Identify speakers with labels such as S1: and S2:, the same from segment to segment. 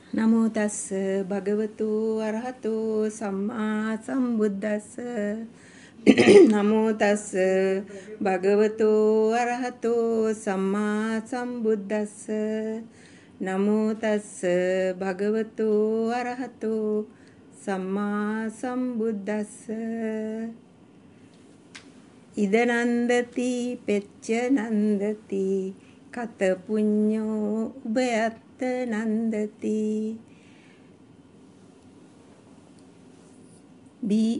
S1: නමෝ තස්ස භගවතු අරහතෝ සම්මා සම්බුද්දස්ස නමෝ තස්ස භගවතු අරහතෝ සම්මා සම්බුද්දස්ස නමෝ තස්ස භගවතු අරහතෝ සම්මා සම්බුද්දස්ස ඉද නන්දති පෙච්ච නන්දති කත පුඤ්ඤෝ උභයත් නන්දති බී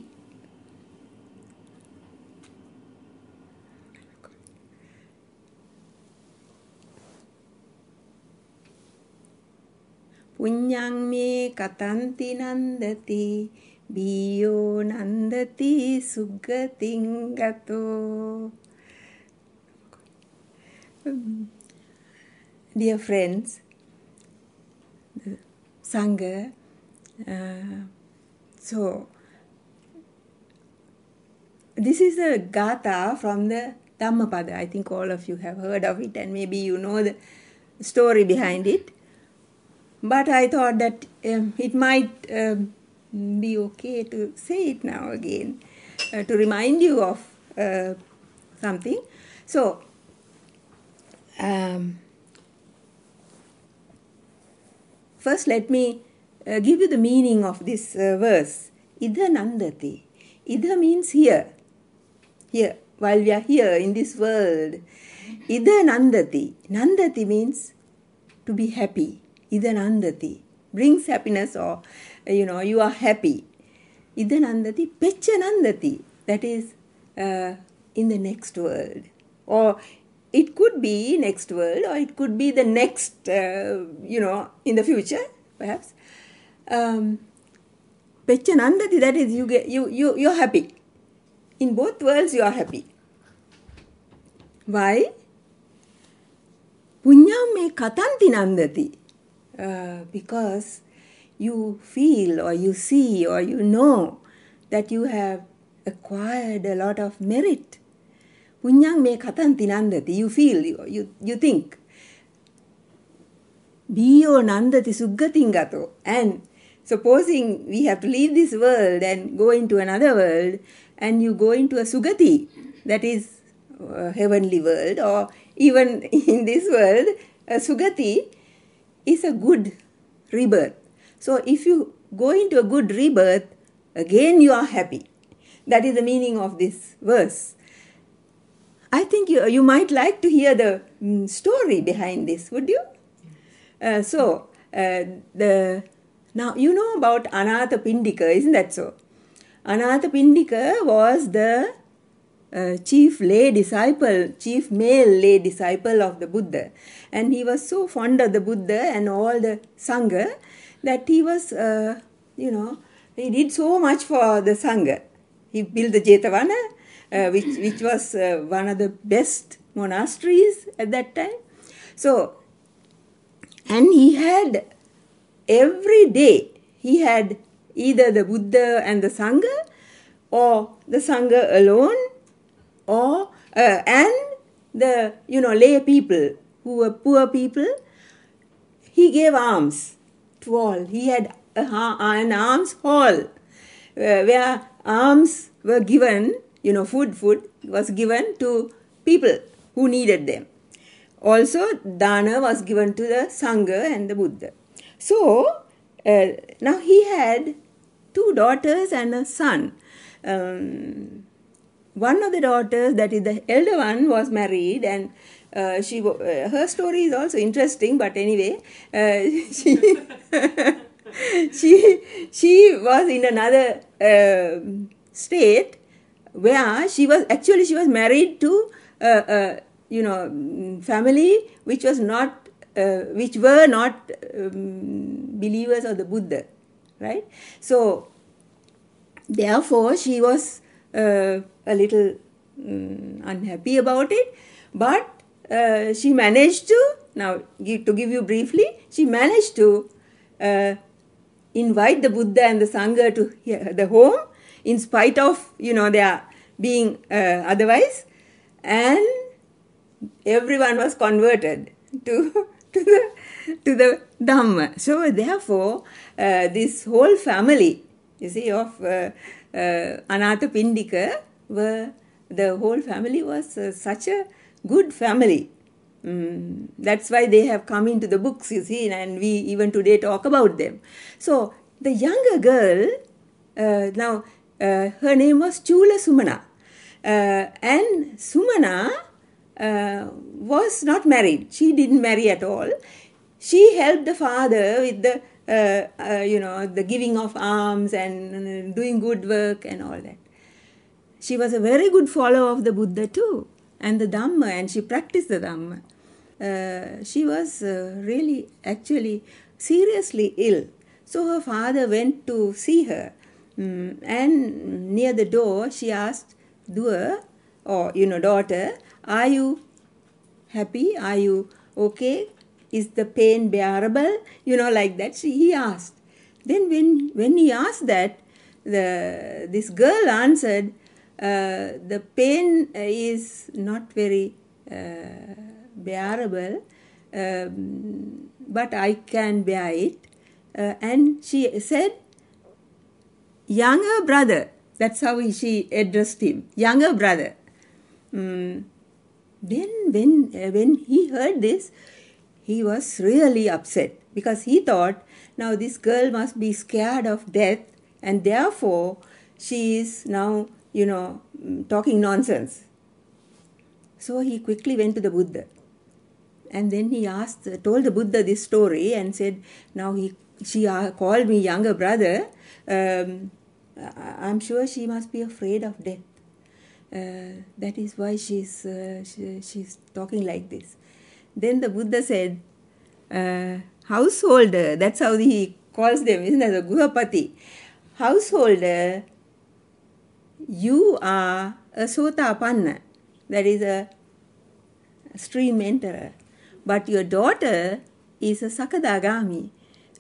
S1: පුඤ්ඤං මේ කතන්ති නන්දති බියෝ නන්දති සුග්ගතින් ගතෝ. Dear friends, Sangha, so this is a gatha from the Dhammapada. I think all of you have heard of it and maybe you know the story behind it. But I thought that it might be okay to say it now again, to remind you of something. So, first let me give you the meaning of this verse. Idha nandati. Idha means here. Here, while we are here in this world. Idha nandati. Nandati means to be happy. Idha nandati. Brings happiness, or, you are happy. Idha nandati. Pecha nandati. That is in the next world. Or it could be next world, or it could be the next, in the future, perhaps. Pecha nandati. That is, you're happy. In both worlds, you are happy. Why? Punyam me katanti nandati. Because you feel or you see or you know that you have acquired a lot of merit. Punyang me katanti nandati. You feel, you think. Biyo nandati suggatin gato. And supposing we have to leave this world and go into another world, and you go into a sugati, that is a heavenly world, or even in this world, a sugati is a good rebirth. So if you go into a good rebirth, again you are happy. That is the meaning of this verse. I think you might like to hear the story behind this, would you? Now you know about Anathapindika, isn't that so? Anathapindika was the chief male lay disciple of the Buddha. And he was so fond of the Buddha and all the Sangha that he was, he did so much for the Sangha. He built the Jetavana, which was one of the best monasteries at that time. So, and he had, every day, he had either the Buddha and the Sangha, or the Sangha alone, or and the lay people who were poor people. He gave alms to all. He had an alms hall where alms were given, food was given to people who needed them. Also, dana was given to the Sangha and the Buddha. So, now he had 2 daughters and a son. One of the daughters, that is the elder one, was married, and her story is also interesting, but anyway, she was in another state where she was married to family which were not believers of the Buddha, right? So therefore she was a little unhappy about it, but she managed to, to give you briefly, she managed to invite the Buddha and the Sangha to the home, in spite of, their being otherwise, and everyone was converted to to the Dhamma. So therefore, this whole family, you see, of Anathapindika, the whole family was such a good family. That's why they have come into the books, you see, and we even today talk about them. So the younger girl, now her name was Chula Sumana, and Sumana was not married. She didn't marry at all. She helped the father with the the giving of alms and doing good work and all that. She was a very good follower of the Buddha too, and the Dhamma, and she practiced the Dhamma. She was really, actually, seriously ill. So her father went to see her, and near the door she asked Dua, or daughter, are you happy? Are you okay? Is the pain bearable? Like that. He asked. Then when he asked that, this girl answered, the pain is not very bearable, but I can bear it. And she said, younger brother. That's how she addressed him, younger brother. Then when he heard this, he was really upset, because he thought, now this girl must be scared of death, and therefore she is now, talking nonsense. So he quickly went to the Buddha, and then he told the Buddha this story and said, now she called me younger brother. I'm sure she must be afraid of death. That is why she's talking like this. Then the Buddha said, householder, that's how he calls them, isn't it? The Guhapati. Householder, you are a Sotapanna, that is a stream enterer. But your daughter is a Sakadagami,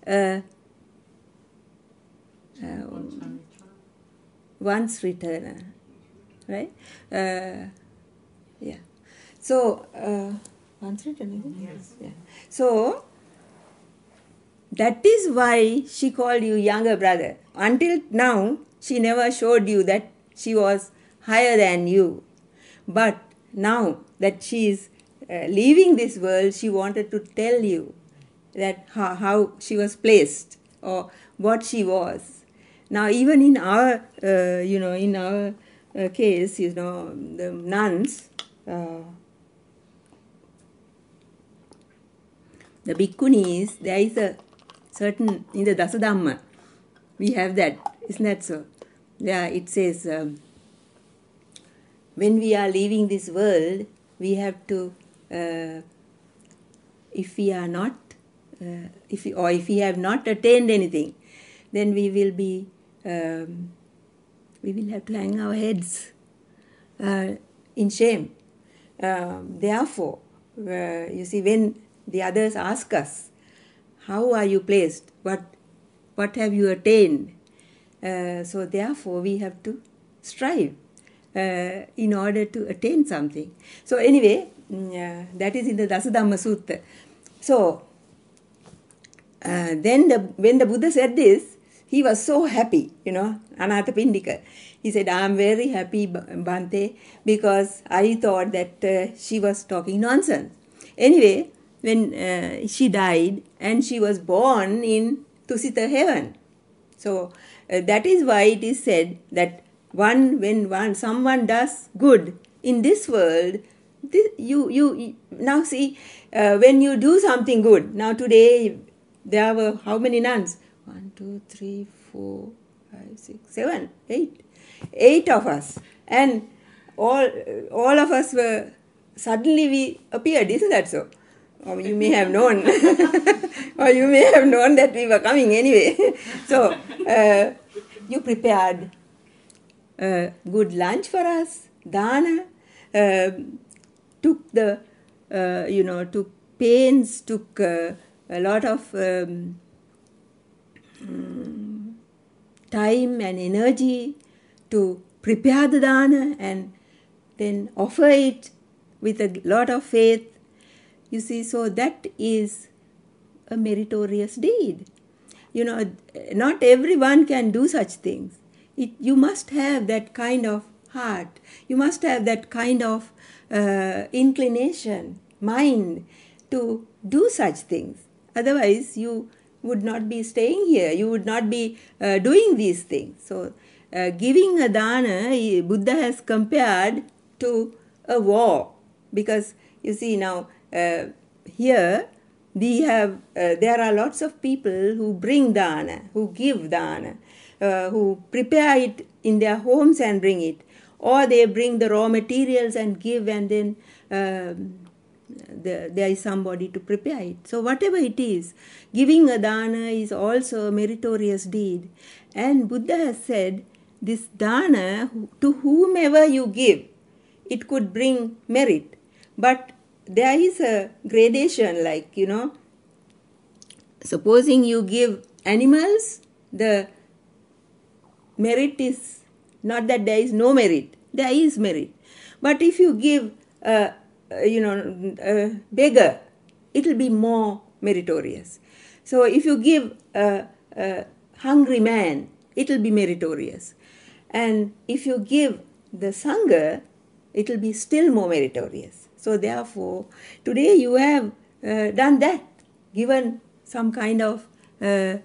S1: once returner. Right? Yeah. So, once returner, yes. Yeah. So, that is why she called you younger brother. Until now, she never showed you that she was higher than you. But now that she is leaving this world, she wanted to tell you that how she was placed, or what she was. Now, even in our, in our case, the nuns, the bhikkhunis, there is a certain, in the Dasadhamma, we have that, isn't that so? Yeah, it says, when we are leaving this world, we have to, if we are not, if we have not attained anything, then we will be, we will have to hang our heads in shame. Therefore, you see, when the others ask us, how are you placed? What have you attained? So therefore, we have to strive in order to attain something. So anyway, that is in the Dasadhamma Sutta. So then when the Buddha said this, he was so happy, Anathapindika. He said, I am very happy, Bhante, because I thought that she was talking nonsense. Anyway, when she died, and she was born in Tusita heaven. So that is why it is said that when someone does good in this world, you now see, when you do something good. Now today there were how many nuns? 1, 2, 3, 4, 5, 6, 7, 8. 8 of us, and all of us were, suddenly we appeared, isn't that so? Or you may have known, or you may have known that we were coming anyway. So you prepared good lunch for us, dana, took the, took pains, took a lot of time and energy to prepare the dana and then offer it with a lot of faith. You see, so that is a meritorious deed. You know, not everyone can do such things. You must have that kind of heart. You must have that kind of inclination, mind to do such things. Otherwise, you would not be staying here. You would not be doing these things. So, giving a dana, Buddha has compared to a war. Because, you see, now, here, we have there are lots of people who bring dana, who give dana, who prepare it in their homes and bring it, or they bring the raw materials and give, and then there is somebody to prepare it. So whatever it is, giving a dana is also a meritorious deed. And Buddha has said, this dana, to whomever you give, it could bring merit. But there is a gradation, like, you know, supposing you give animals, the merit is not that there is no merit. There is merit. But if you give, a beggar, it will be more meritorious. So if you give a hungry man, it will be meritorious. And if you give the sangha, it will be still more meritorious. So therefore, today you have done that, given some kind of, a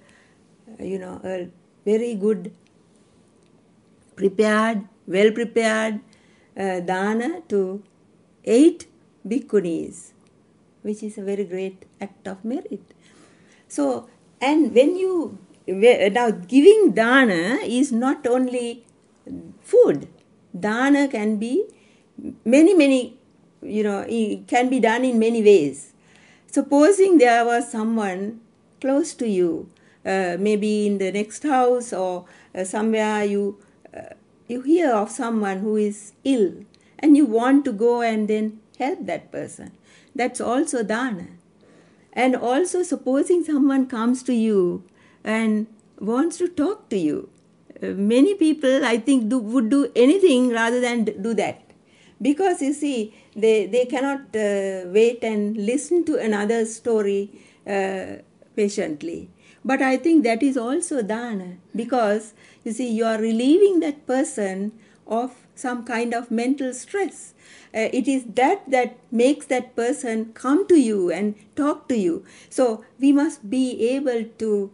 S1: very good, prepared, well-prepared dana to 8 bhikkhunis, which is a very great act of merit. So, and now giving dana is not only food. Dana can be many, it can be done in many ways. Supposing there was someone close to you, maybe in the next house or somewhere you hear of someone who is ill and you want to go and then help that person. That's also dana. And also supposing someone comes to you and wants to talk to you. Many people, I think, would do anything rather than do that. Because, you see, they cannot wait and listen to another story patiently. But I think that is also dana. Because, you see, you are relieving that person of some kind of mental stress. It is that makes that person come to you and talk to you. So we must be able to,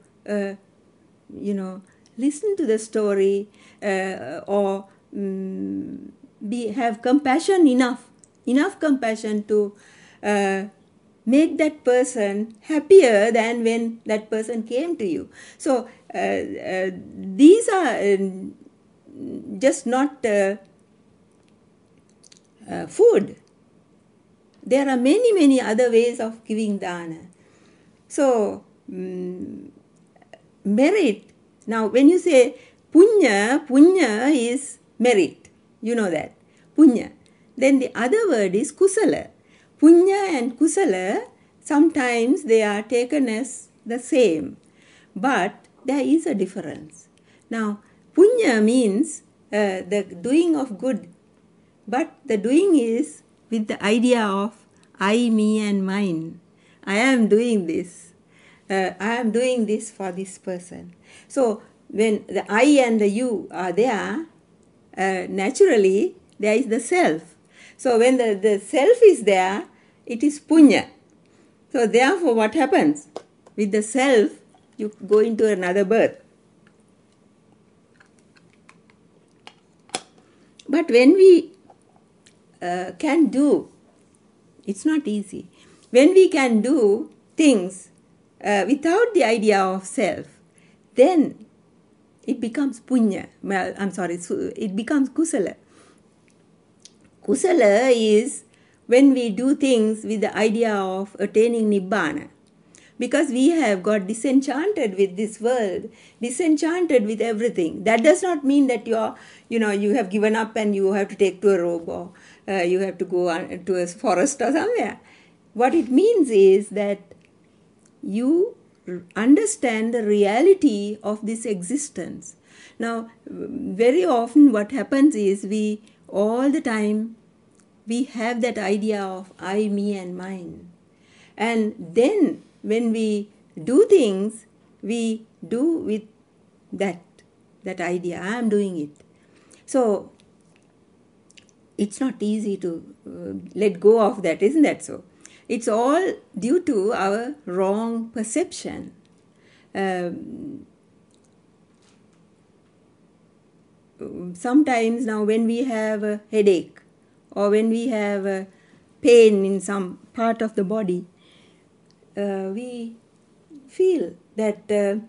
S1: listen to the story or have compassion enough compassion to make that person happier than when that person came to you. So these are just not food. There are many other ways of giving dana. So merit. Now when you say punya is merit. You know that. Punya. Then the other word is kusala. Punya and kusala, sometimes they are taken as the same. But there is a difference. Now, punya means the doing of good. But the doing is with the idea of I, me and mine. I am doing this. I am doing this for this person. So, when the I and the you are there, naturally, there is the self. So when the self is there, it is punya. So therefore, what happens? With the self, you go into another birth. But when we can do, it's not easy. When we can do things without the idea of self, then it becomes punya. Well, it becomes kusala. Kusala is when we do things with the idea of attaining nibbana. Because we have got disenchanted with this world, disenchanted with everything. That does not mean that you have given up and you have to take to a robe or you have to go to a forest or somewhere. What it means is that you understand the reality of this existence. Now, very often what happens is all the time we have that idea of I, me and mine. And then when we do things, we do with that idea. I am doing it. So it's not easy to let go of that, isn't that so? It's all due to our wrong perception. Sometimes now when we have a headache or when we have a pain in some part of the body, we feel that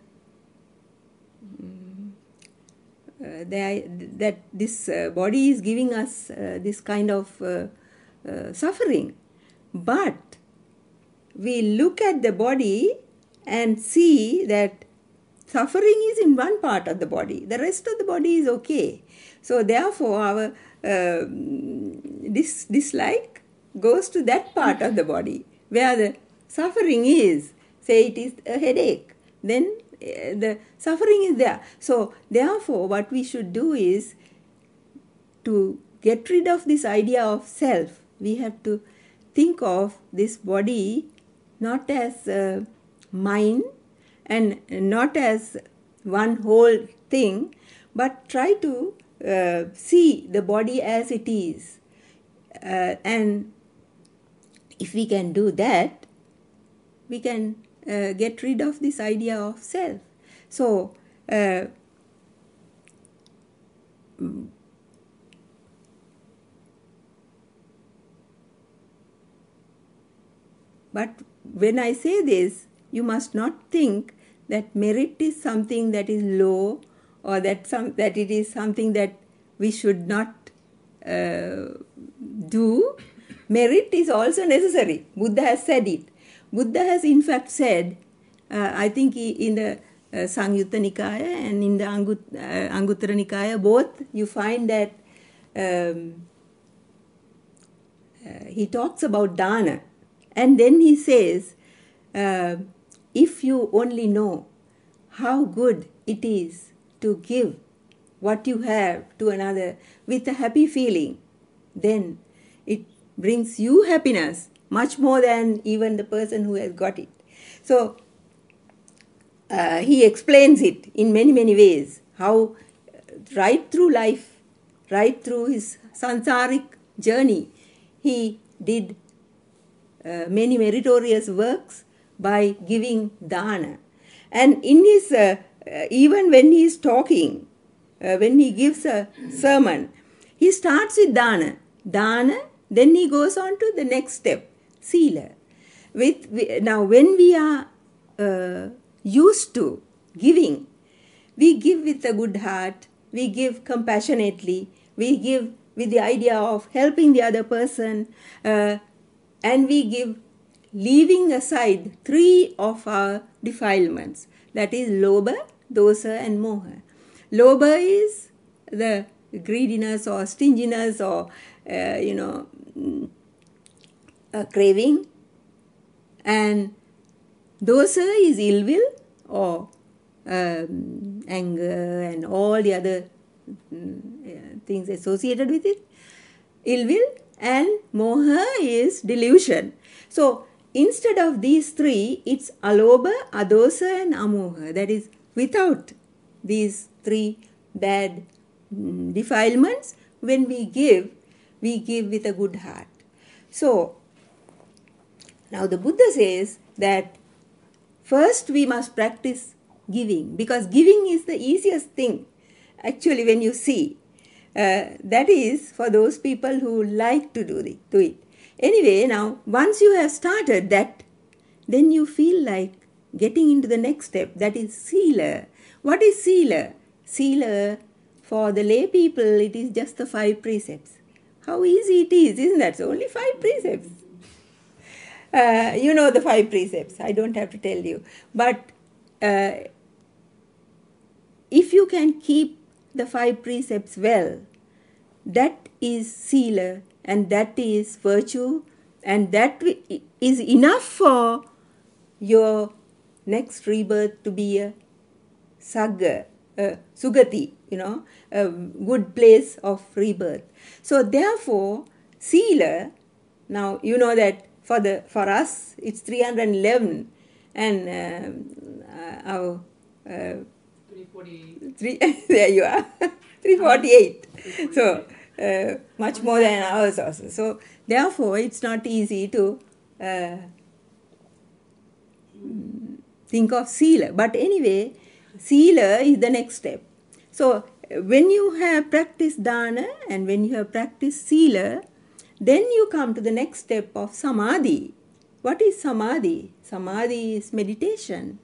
S1: that this body is giving us this kind of suffering. But we look at the body and see that suffering is in one part of the body. The rest of the body is okay. So therefore our dislike goes to that part of the body where the suffering is. Say it is a headache, then the suffering is there. So therefore what we should do is to get rid of this idea of self. We have to think of this body not as mine and not as one whole thing, but try to see the body as it is. And if we can do that, we can get rid of this idea of self. So but when I say this, you must not think that merit is something that is low, or that it is something that we should not do. Merit is also necessary. Buddha has said it. Buddha has in fact said, I think in the Samyutta Nikaya and in the Anguttara Nikaya, both you find that he talks about dana. And then he says, if you only know how good it is to give what you have to another with a happy feeling, then it brings you happiness much more than even the person who has got it. So he explains it in many, many ways, how right through life, right through his sansaric journey, he did many meritorious works by giving dana. And in his, even when he is talking, when he gives a sermon, he starts with dana. Dana, then he goes on to the next step, sila. Now, when we are used to giving, we give with a good heart, we give compassionately, we give with the idea of helping the other person, and we give leaving aside 3 of our defilements, that is lobha, dosa and moha. Lobha is the greediness or stinginess or craving, and dosa is ill will or anger and all the other things associated with it, ill will, and moha is delusion. So instead of these 3, it's alobha, adosa and amoha. That is, without these 3 bad defilements, when we give with a good heart. So now the Buddha says that first we must practice giving, because giving is the easiest thing actually when you see. That is for those people who like to do it. Anyway, now once you have started that, then you feel like getting into the next step, that is sila. What is sila? Sila, for the lay people, it is just the 5 precepts. How easy it is, isn't that? So only 5 precepts. You know the 5 precepts, I don't have to tell you. But if you can keep the 5 precepts well, that is sila, and that is virtue, and that is enough for your next rebirth to be a sagga, sugati, a good place of rebirth. So therefore, sila, now you know that for us it's 311 And our
S2: 348.
S1: there you are, 348. So much more than ours also. So therefore, it's not easy to think of Sila. But anyway, Sila is the next step. So when you have practiced Dana and when you have practiced Sila, then you come to the next step of Samadhi. What is Samadhi? Samadhi is meditation.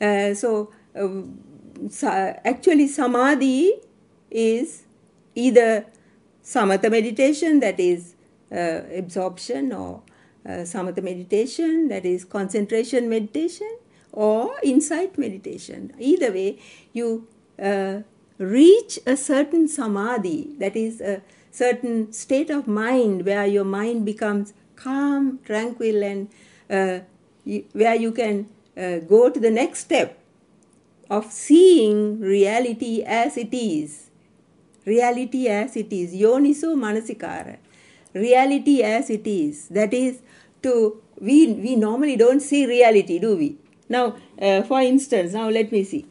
S1: Actually, Samadhi is either Samatha meditation, that is absorption, or Samatha meditation, that is concentration meditation, or insight meditation. Either way, you reach a certain Samadhi, that is a certain state of mind where your mind becomes calm, tranquil, and where you can go to the next step of seeing reality as it is. Reality as it is. Yoniso manasikara. Reality as it is. That is, we normally don't see reality, do we? Now, for instance, now let me see.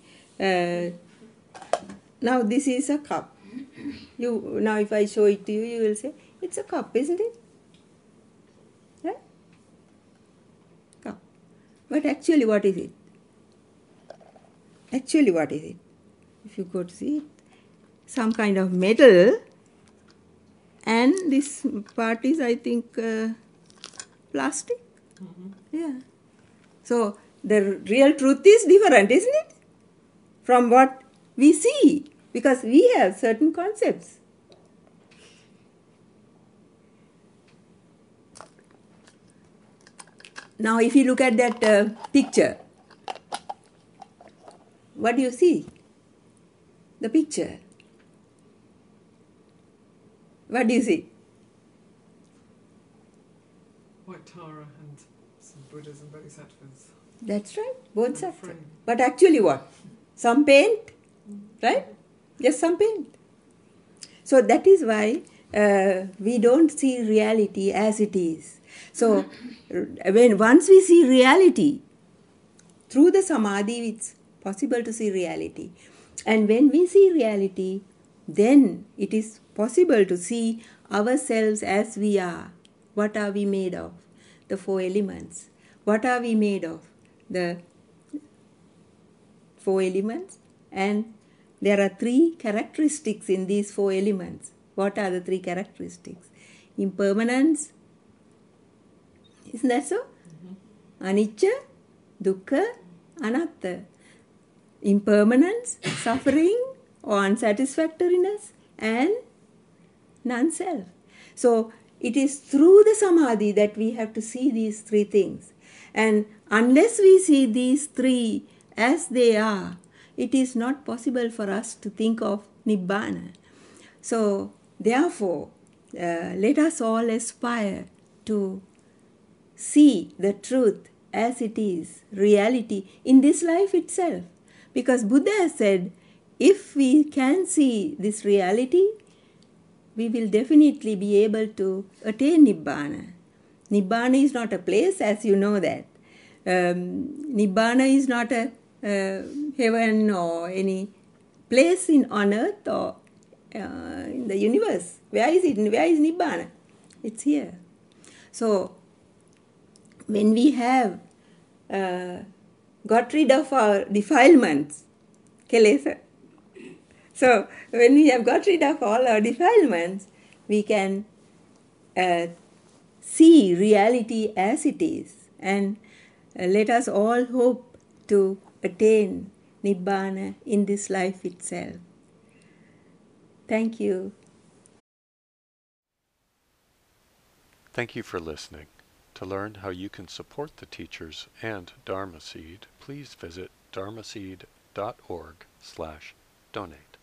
S1: Now this is a cup. Now if I show it to you, you will say, it's a cup, isn't it? Right? Cup. But actually, what is it? Actually, what is it? If you go to see it, some kind of metal, and this part is, I think, plastic.
S2: Mm-hmm.
S1: Yeah. So the real truth is different, isn't it? From what we see, because we have certain concepts. Now, if you look at that picture, what do you see? The picture. What do you see?
S2: White Tara and some Buddhas and Bodhisattvas.
S1: That's right, Bodhisattva.
S2: frame.
S1: But actually what? Some paint, right? Just some paint. So that is why we don't see reality as it is. So once we see reality, through the Samadhi, it's possible to see reality. And when we see reality, then it is possible to see ourselves as we are. What are we made of? The four elements. What are we made of? The four elements. And there are three characteristics in these four elements. What are the three characteristics? Impermanence. Isn't that so? Mm-hmm. Anicca, dukkha, anatta. Impermanence, suffering or unsatisfactoriness, and non-self. So it is through the Samadhi that we have to see these three things. And unless we see these three as they are, it is not possible for us to think of Nibbana. So therefore, let us all aspire to see the truth as it is, reality, in this life itself. Because Buddha has said, if we can see this reality, we will definitely be able to attain Nibbana. Nibbana is not a place, as you know that. Nibbana is not a heaven or any place on earth or in the universe. Where is it? Where is Nibbana? It's here. So, when we have got rid of our defilements, kilesa. So, when we have got rid of all our defilements, we can see reality as it is. And let us all hope to attain Nibbana in this life itself. Thank you.
S3: Thank you for listening. To learn how you can support the teachers and Dharma Seed, please visit dharmaseed.org/donate.